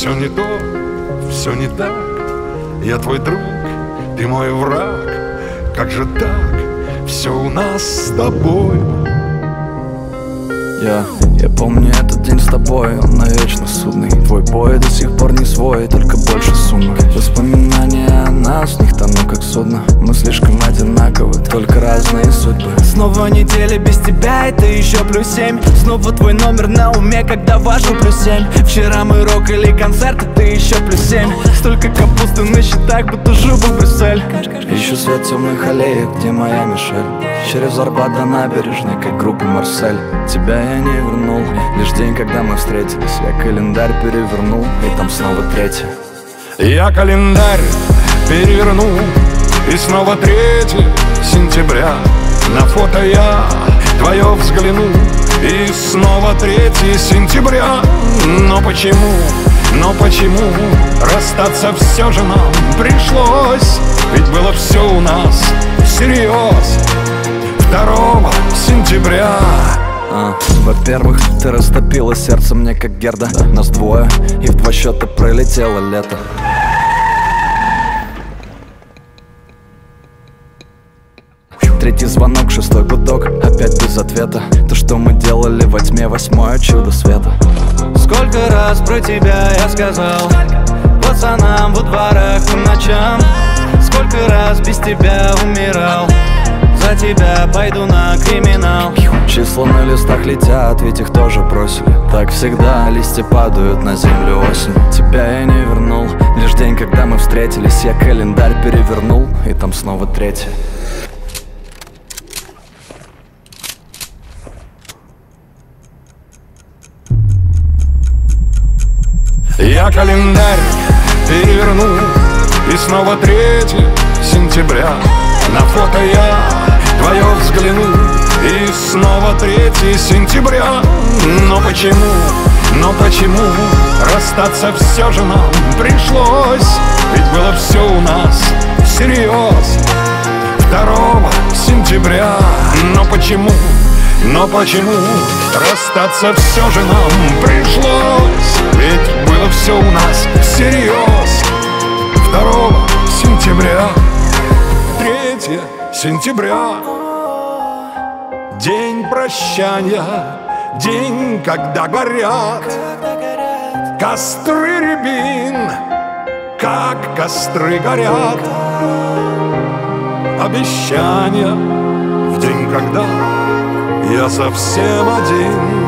Все не то, все не так. Я твой друг, ты мой враг. Как же так? Все у нас с тобой. Я помню этот день с тобой, он навечно судный. Твой бой до сих пор не свой, только больше сумок. Воспоминания о нас, в них тону как судно. Мы слишком одинаковы, только разные судьбы. Снова неделя без тебя, это еще +7. Снова твой номер на уме, когда важно +7. Вчера мы рок или концерт, а ты еще +7. Столько капусты на счетах, будто жил бы в Брюссель. Ищу свет темных аллеек, где моя Мишель. Через Арбат до набережной, как группа Марсель. Тебя я не вернул, лишь день, когда мы встретились. Я календарь перевернул, и там снова 3. Я календарь переверну, и снова 3 сентября. На фото я твое взгляну, и снова 3 сентября. Но почему расстаться все же нам пришлось? Ведь было все у нас всерьез 2 сентября. Во-первых, ты растопила сердце мне как Герда. Нас двое, и в 2 счета пролетело лето. Третий звонок, 6-й гудок, опять без ответа. То, что мы делали во тьме, 8-е чудо света. Сколько раз про тебя я сказал пацанам во дворах по ночам. Сколько раз без тебя умирал. За тебя пойду на криминал. Числа на листах летят, ведь их тоже бросили. Так всегда листья падают на землю осень. Тебя я не вернул, лишь день, когда мы встретились. Я календарь перевернул, и там снова 3. Я календарь переверну, и снова 3 сентября. На фото я твое взгляну, и снова 3 сентября. Но почему расстаться все же нам пришлось? Ведь было все у нас всерьез 2 сентября. Но почему расстаться все же нам пришлось? Ведь было все у нас всерьез 2 сентября. 3 сентября. День прощания, день, когда горят костры рябин, как костры горят. Обещания в день, когда я совсем один.